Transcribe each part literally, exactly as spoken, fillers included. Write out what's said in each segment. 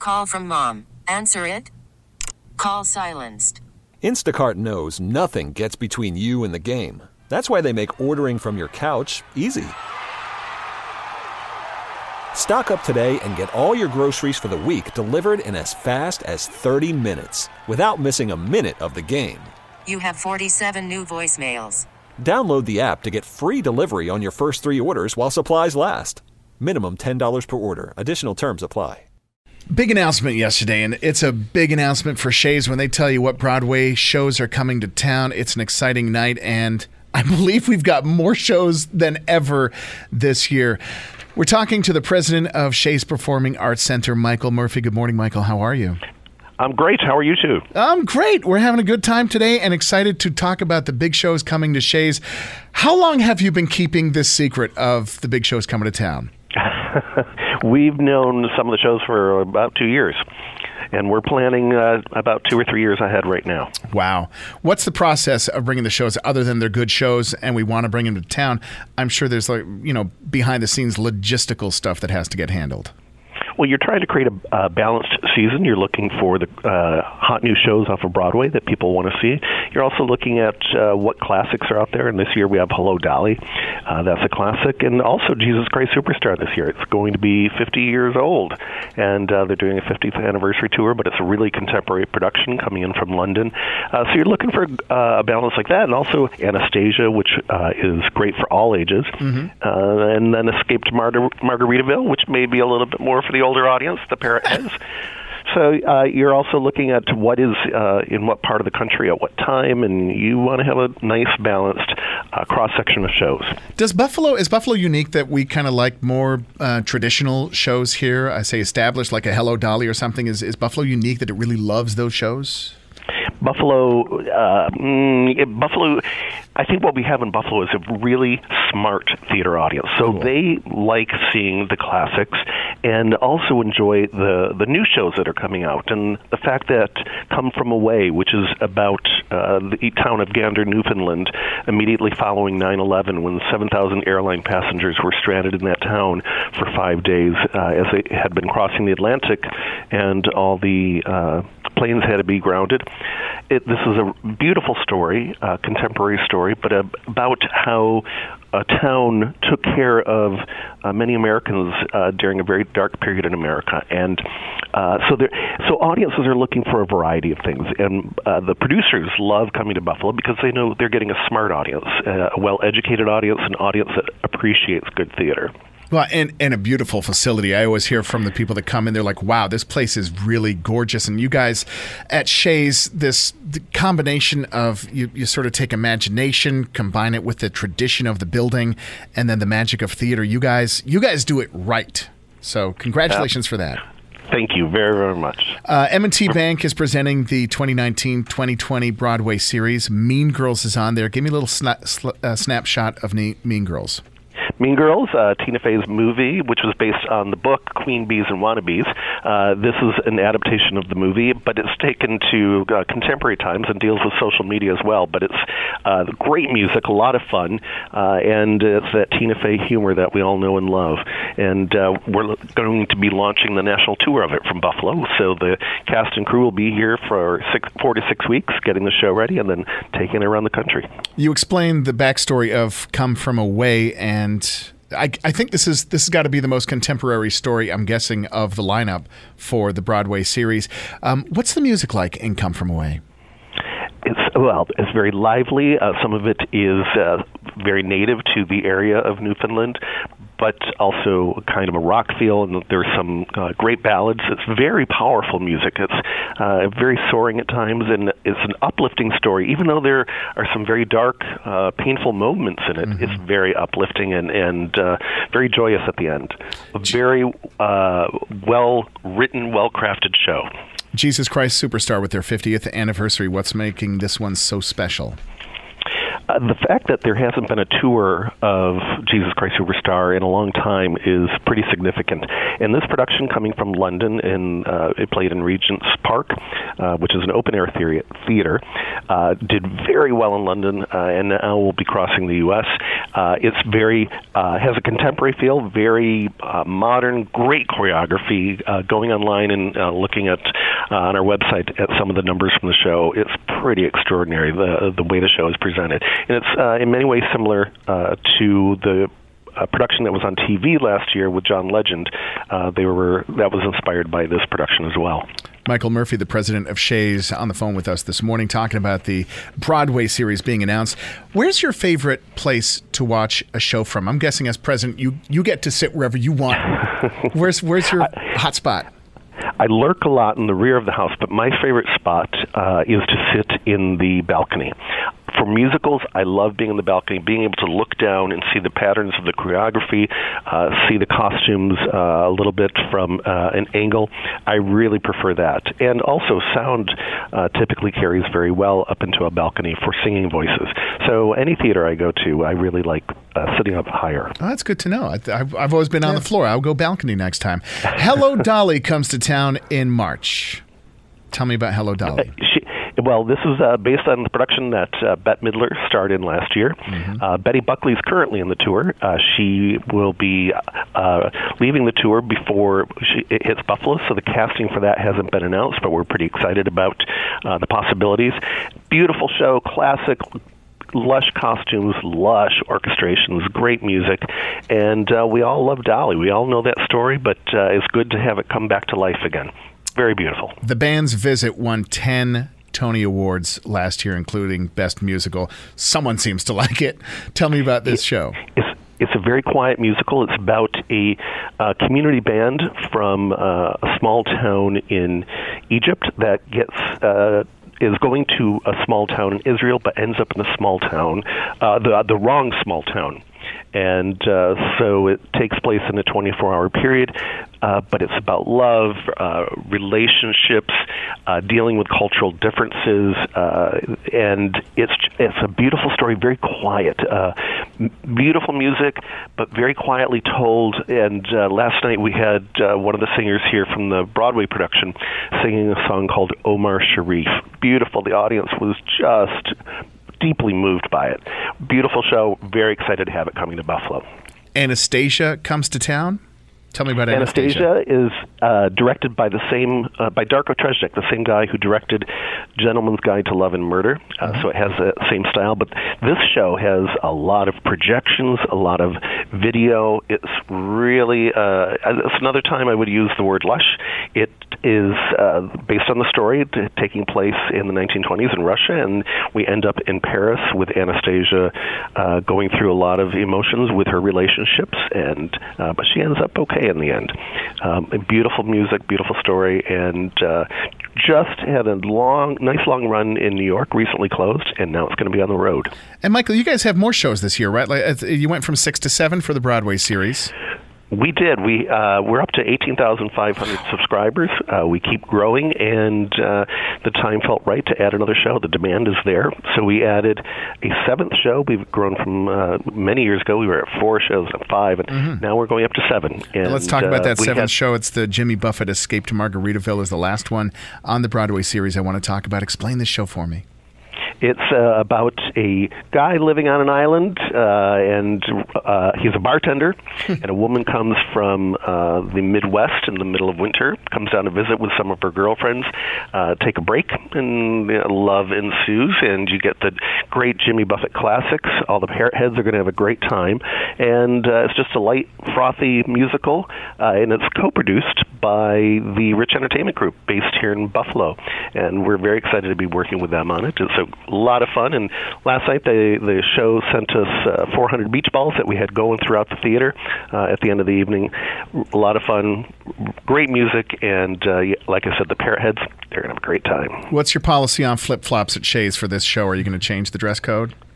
call from mom. Answer it. Call silenced. Instacart knows nothing gets between you and the game. That's why they make ordering from your couch easy. Stock up today and get all your groceries for the week delivered in as fast as thirty minutes without missing a minute of the game. You have forty-seven new voicemails. Download the app to get free delivery on your first three orders while supplies last. Minimum ten dollars per order. Additional terms apply. Big announcement yesterday, and it's a big announcement for Shays when they tell you what Broadway shows are coming to town. It's an exciting night, and I believe we've got more shows than ever this year. We're talking to the president of Shays Performing Arts Center, Michael Murphy. Good morning, Michael. How are you? I'm great. How are you two? I'm great. We're having a good time today and excited to talk about the big shows coming to Shays. How long have you been keeping this secret of the big shows coming to town? We've known some of the shows for about two years, and we're planning uh, about two or three years ahead right now. Wow. What's the process of bringing the shows, other than they're good shows and we want to bring them to town? I'm sure there's, like, you know, behind-the-scenes logistical stuff that has to get handled. Well, you're trying to create a uh, balanced season. You're looking for the uh, hot new shows off of Broadway that people want to see. You're also looking at uh, what classics are out there. And this year we have Hello, Dolly. Uh, that's a classic. And also Jesus Christ Superstar this year. It's going to be fifty years old. And uh, they're doing a fiftieth anniversary tour, but it's a really contemporary production coming in from London. Uh, so you're looking for uh, a balance like that. And also Anastasia, which uh, is great for all ages. Mm-hmm. Uh, and then Escape to Mar- Margaritaville, which may be a little bit more for the older audience, the Parrot Heads. So uh, you're also looking at what is uh, in what part of the country at what time, and you want to have a nice balanced uh, cross-section of shows. Does Buffalo, is Buffalo unique that we kind of like more uh, traditional shows here? I say established, like a Hello, Dolly or something. Is, is Buffalo unique that it really loves those shows? Buffalo, uh, mm, it, Buffalo, I think what we have in Buffalo is a really smart theater audience. So cool. They like seeing the classics and also enjoy the, the new shows that are coming out. And the fact that Come From Away, which is about uh, the town of Gander, Newfoundland, immediately following nine eleven, when seven thousand airline passengers were stranded in that town for five days uh, as they had been crossing the Atlantic, and all the uh, planes had to be grounded. It, this is a beautiful story, a contemporary story, but uh, about how a town took care of uh, many Americans uh, during a very dark period in America. And uh, so there, so audiences are looking for a variety of things. And uh, the producers love coming to Buffalo because they know they're getting a smart audience, uh, a well-educated audience, an audience that appreciates good theater. Well, and, and a beautiful facility. I always hear from the people that come in, they're like, wow, this place is really gorgeous. And you guys at Shays, this the combination of, you, you sort of take imagination, combine it with the tradition of the building, and then the magic of theater. You guys, you guys do it right. So congratulations uh, for that. Thank you very, very much. Uh, M and T Bank is presenting the twenty nineteen twenty twenty Broadway series. Mean Girls is on there. Give me a little sna- sl- uh, snapshot of ne- Mean Girls. Mean Girls, uh, Tina Fey's movie, which was based on the book Queen Bees and Wannabes. Uh, this is an adaptation of the movie, but it's taken to uh, contemporary times and deals with social media as well. But it's uh, great music, a lot of fun, uh, and it's that Tina Fey humor that we all know and love. And uh, we're going to be launching the national tour of it from Buffalo. So the cast and crew will be here for six, four to six weeks, getting the show ready, and then taking it around the country. You explained the backstory of Come From Away, and I, I think this is this has got to be the most contemporary story, I'm guessing, of the lineup for the Broadway series. Um, what's the music like in Come From Away? It's well, it's very lively. Uh, some of it is uh, very native to the area of Newfoundland, but also kind of a rock feel, and there's some uh, great ballads. It's very powerful music. It's uh, very soaring at times, and it's an uplifting story. Even though there are some very dark, uh, painful moments in it, mm-hmm. It's very uplifting and, and uh, very joyous at the end. A very uh, well-written, well-crafted show. Jesus Christ Superstar with their fiftieth anniversary. What's making this one so special? Uh, the fact that there hasn't been a tour of Jesus Christ Superstar in a long time is pretty significant. And this production, coming from London, and uh, it played in Regent's Park, uh, which is an open-air theater, uh, did very well in London, uh, and now will be crossing the U S. Uh, it's very uh, has a contemporary feel, very uh, modern, great choreography. Uh, going online and uh, looking at uh, on our website at some of the numbers from the show, it's pretty extraordinary the the way the show is presented. And it's uh, in many ways similar uh, to the uh, production that was on T V last year with John Legend. Uh, they were that was inspired by this production as well. Michael Murphy, the president of Shays, on the phone with us this morning, talking about the Broadway series being announced. Where's your favorite place to watch a show from? I'm guessing as president, you you get to sit wherever you want. where's where's your hot spot? I lurk a lot in the rear of the house, but my favorite spot uh, is to sit in the balcony. For musicals, I love being in the balcony, being able to look down and see the patterns of the choreography, uh, see the costumes uh, a little bit from uh, an angle. I really prefer that. And also, sound uh, typically carries very well up into a balcony for singing voices. So any theater I go to, I really like uh, sitting up higher. Oh, that's good to know. I, I've, I've always been on the floor. I'll go balcony next time. Hello, Dolly comes to town in March. Tell me about Hello, Dolly. Uh, she, Well, this is uh, based on the production that uh, Bette Midler starred in last year. Mm-hmm. Uh, Betty Buckley is currently in the tour. Uh, she will be uh, leaving the tour before she, it hits Buffalo, so the casting for that hasn't been announced, but we're pretty excited about uh, the possibilities. Beautiful show, classic, lush costumes, lush orchestrations, great music, and uh, we all love Dolly. We all know that story, but uh, it's good to have it come back to life again. Very beautiful. The Band's Visit won ten Tony Awards last year, including Best Musical. Someone seems to like it. Tell me about this it, show. It's it's a very quiet musical. It's about a uh, community band from uh, a small town in Egypt that gets uh, is going to a small town in Israel, but ends up in a small town, uh, the the wrong small town. And uh, so it takes place in a twenty-four hour period, uh, but it's about love, uh, relationships, uh, dealing with cultural differences, uh, and it's it's a beautiful story, very quiet, uh, m- beautiful music, but very quietly told. And uh, last night we had uh, one of the singers here from the Broadway production singing a song called Omar Sharif. Beautiful. The audience was just deeply moved by it. Beautiful show. Very excited to have it coming to Buffalo. Anastasia comes to town. Tell me about Anastasia. Anastasia is uh, directed by the same uh, by Darko Trejnik, the same guy who directed Gentleman's Guide to Love and Murder. Uh, uh-huh. So it has the same style. But this show has a lot of projections, a lot of video. It's really uh, it's another time I would use the word lush. It is uh, based on the story t- taking place in the nineteen twenties in Russia, and we end up in Paris with Anastasia uh, going through a lot of emotions with her relationships, and uh, but she ends up okay in the end. Um, beautiful music, beautiful story, and uh, just had a long, nice long run in New York, recently closed, and now it's going to be on the road. And Michael, you guys have more shows this year, right? Like you went from six to seven for the Broadway series. We did. We uh, we're up to eighteen thousand five hundred subscribers. Uh, we keep growing, and uh, the time felt right to add another show. The demand is there, so we added a seventh show. We've grown from uh, many years ago. We were at four shows, at five, and mm-hmm. now we're going up to seven. And let's talk about that uh, seventh had, show. It's the Jimmy Buffett Escape to Margaritaville is the last one on the Broadway series I want to talk about. Explain this show for me. It's uh, about a guy living on an island, uh, and uh, he's a bartender, and a woman comes from uh, the Midwest in the middle of winter, comes down to visit with some of her girlfriends, uh, take a break, and you know, love ensues, and you get the great Jimmy Buffett classics. All the parrot heads are going to have a great time, and uh, it's just a light, frothy musical, uh, and it's co-produced by the Rich Entertainment Group based here in Buffalo, and we're very excited to be working with them on it. It's a a lot of fun, and last night they, the show sent us uh, four hundred beach balls that we had going throughout the theater uh, at the end of the evening. A lot of fun, great music, and uh, like I said, the parrot heads, they're going to have a great time. What's your policy on flip-flops at Shays for this show? Are you going to change the dress code?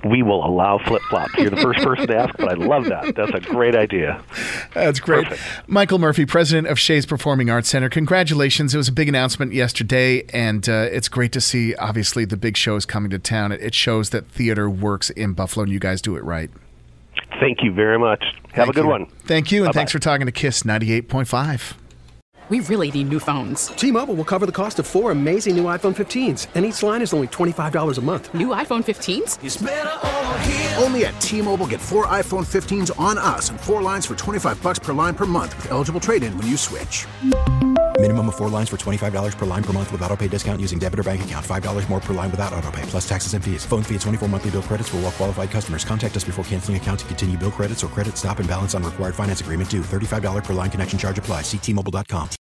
we will allow flip-flops. You're the first person to ask, but I love that. That's a great idea. That's great. Perfect. Michael Murphy, president of Shays Performing Arts Center. Congratulations. It was a big announcement yesterday, and uh, it's great to see, obviously, the big shows coming to town. It, it shows that theater works in Buffalo, and you guys do it right. Thank you very much. Have Thank a good you. one. Thank you, and Bye-bye. thanks for talking to KISS ninety-eight point five. We really need new phones. T-Mobile will cover the cost of four amazing new iPhone fifteens, and each line is only twenty-five dollars a month. New iPhone fifteens? It's better over here. Only at T-Mobile, get four iPhone fifteens on us and four lines for twenty-five bucks per line per month with eligible trade-in when you switch. Minimum of four lines for twenty-five dollars per line per month with autopay discount using debit or bank account. five dollars more per line without autopay, plus taxes and fees. Phone fee at twenty-four monthly bill credits for well-qualified customers. Contact us before canceling account to continue bill credits or credit stop and balance on required finance agreement due. thirty-five dollars per line connection charge applies. See T Mobile dot com.